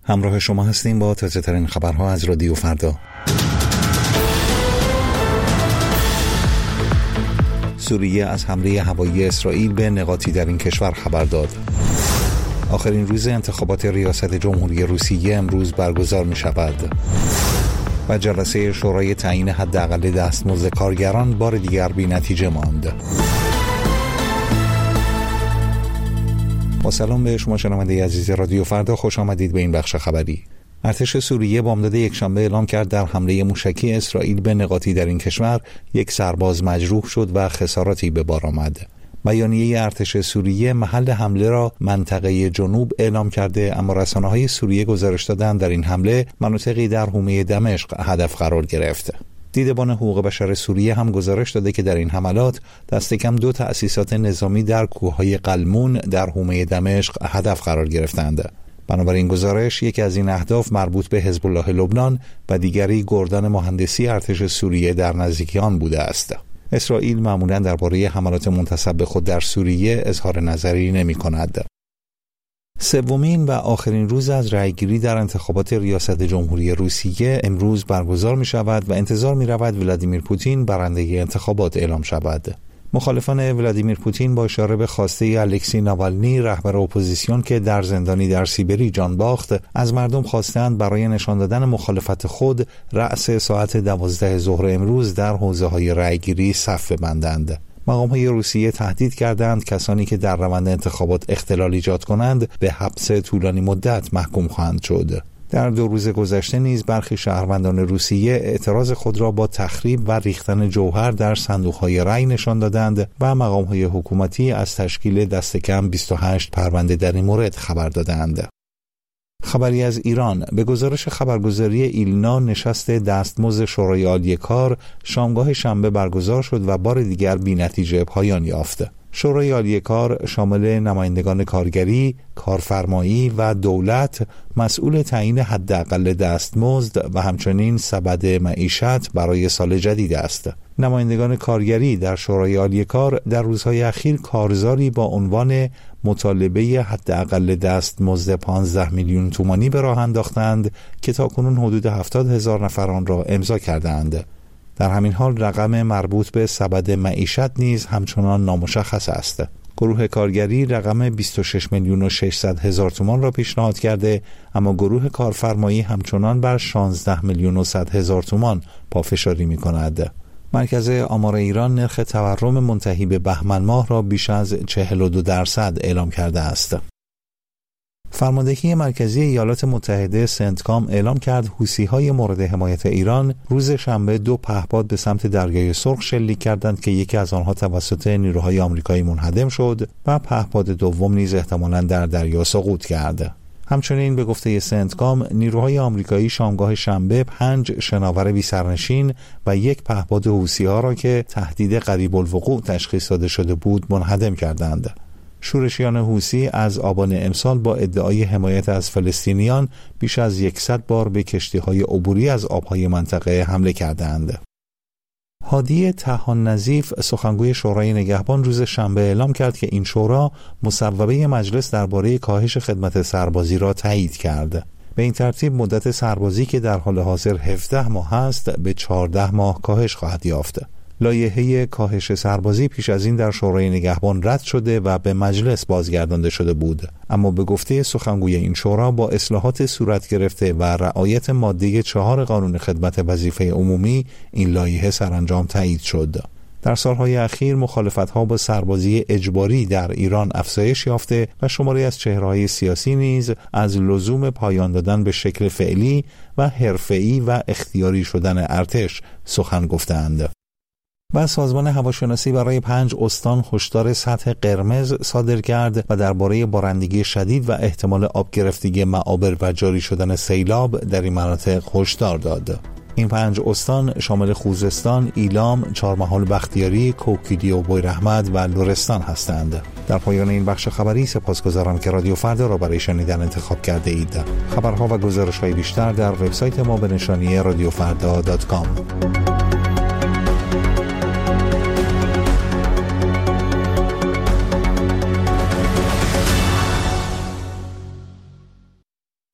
همراه شما هستیم با تازه ترین خبرها از رادیو فردا. سوریه از حمله هوایی اسرائیل به نقاطی در این کشور خبر داد. آخرین روز انتخابات ریاست جمهوری روسیه امروز برگزار می شود. و جلسه شورای تعیین حداقل دستمزد کارگران بار دیگر بی نتیجه ماند. با سلام به شما شنونده عزیز رادیو فردا، خوش آمدید به این بخش خبری. ارتش سوریه بامداد یکشنبه اعلام کرد در حمله موشکی اسرائیل به نقاطی در این کشور یک سرباز مجروح شد و خساراتی به بار آمد. بیانیه ارتش سوریه محل حمله را منطقه جنوب اعلام کرده، اما رسانه‌های سوریه گزارش دادند در این حمله مناطقی در حومه دمشق هدف قرار گرفت. دیدبان حقوق بشر سوریه هم گزارش داده که در این حملات دست کم 2 تأسیسات نظامی در کوههای قلمون در حومه دمشق هدف قرار گرفتند. بنابراین گزارش یکی از این اهداف مربوط به حزب الله لبنان و دیگری گردان مهندسی ارتش سوریه در نزدیکی آن بوده است. اسرائیل معمولاً درباره حملات منتسب به خود در سوریه اظهار نظری نمی‌کند. سومین و آخرین روز از رأیگیری در انتخابات ریاست جمهوری روسیه امروز برگزار می‌شود و انتظار می‌رود ولادیمیر پوتین برنده انتخابات اعلام شود. مخالفان ولادیمیر پوتین با اشاره به خواسته الکسی ناوالنی رهبر اپوزیسیون که در زندانی در سیبری جان باخت، از مردم خواستند برای نشان دادن مخالفت خود رأس ساعت 12 ظهر امروز در حوزه‌های رأیگیری صف ببندند. مقام‌های روسیه تهدید کردند کسانی که در روند انتخابات اختلال ایجاد کنند به حبس طولانی مدت محکوم خواهند شد. در 2 روز گذشته نیز برخی شهروندان روسیه اعتراض خود را با تخریب و ریختن جوهر در صندوق‌های رأی نشان دادند و مقام‌های حکومتی از تشکیل دست کم 28 پرونده در این مورد خبر دادند. خبری از ایران: به گزارش خبرگزاری ایلنا، نشست دستمزد شورای عالی کار شامگاه شنبه برگزار شد و بار دیگر بی‌نتیجه پایان یافت. شورای عالی کار شامل نمایندگان کارگری، کارفرمایی و دولت مسئول تعیین حداقل دستمزد و همچنین سبد معیشت برای سال جدید است. نمایندگان کارگری در شورای عالی کار در روزهای اخیر کارزاری با عنوان مطالبه حداقل دستمزد 15 میلیون تومانی به راه انداختند که تاکنون حدود 70,000 نفر آن را امضا کردند. در همین حال رقم مربوط به سبد معیشت نیز همچنان نامشخص است. گروه کارگری رقم 26 میلیون و 600 هزار تومان را پیشنهاد کرده، اما گروه کارفرمایی همچنان بر 16 میلیون و 100 هزار تومان پافشاری می کند. مرکز آمار ایران نرخ تورم منتهی به بهمن ماه را بیش از 42% اعلام کرده است. فرماندهی مرکزی ایالات متحده سنتکام اعلام کرد حوثی‌های مورد حمایت ایران روز شنبه 2 پهپاد به سمت دریای سرخ شلیک کردند که یکی از آنها توسط نیروهای آمریکایی منهدم شد و پهپاد دوم نیز احتمالاً در دریا سقوط کرد. همچنین به گفته سنتکام نیروهای آمریکایی شامگاه شنبه 5 شناور بی‌سرنشین و 1 پهپاد حوثی‌ها را که تهدید قریب الوقوع تشخیص داده شده بود منهدم کردند. شورشیان حوثی از آبان امسال با ادعای حمایت از فلسطینیان بیش از 100 بار به کشتی‌های عبوری از آب‌های منطقه حمله کردند. هادی طحان نظیف سخنگوی شورای نگهبان روز شنبه اعلام کرد که این شورا مصوبه مجلس درباره کاهش خدمت سربازی را تایید کرد. به این ترتیب مدت سربازی که در حال حاضر 17 ماه است به 14 ماه کاهش خواهد یافت. لایحه کاهش سربازی پیش از این در شورای نگهبان رد شده و به مجلس بازگردانده شده بود، اما به گفته سخنگوی این شورا با اصلاحات صورت گرفته و رعایت ماده 4 قانون خدمت وظیفه عمومی این لایحه سرانجام تایید شد. در سالهای اخیر مخالفت‌ها با سربازی اجباری در ایران افزایش یافته و شماری از چهره‌های سیاسی نیز از لزوم پایان دادن به شکل فعلی و حرفه‌ای و اختیاری شدن ارتش سخن گفتند. و سازمان هواشناسی برای 5 استان هشدار سطح قرمز صادر کرد و درباره بارندگی شدید و احتمال آب گرفتگی معابر و جاری شدن سیلاب در این مناطق هشدار داد. این 5 استان شامل خوزستان، ایلام، چهارمحال بختیاری، کوکیلی و بویراحمد و لرستان هستند. در پایان این بخش خبری سپاسگزارم که رادیو فردا را برای شنیدن انتخاب کرده اید. خبرها و گزارش‌های بیشتر در وبسایت ما به نشانی radiofrda.com.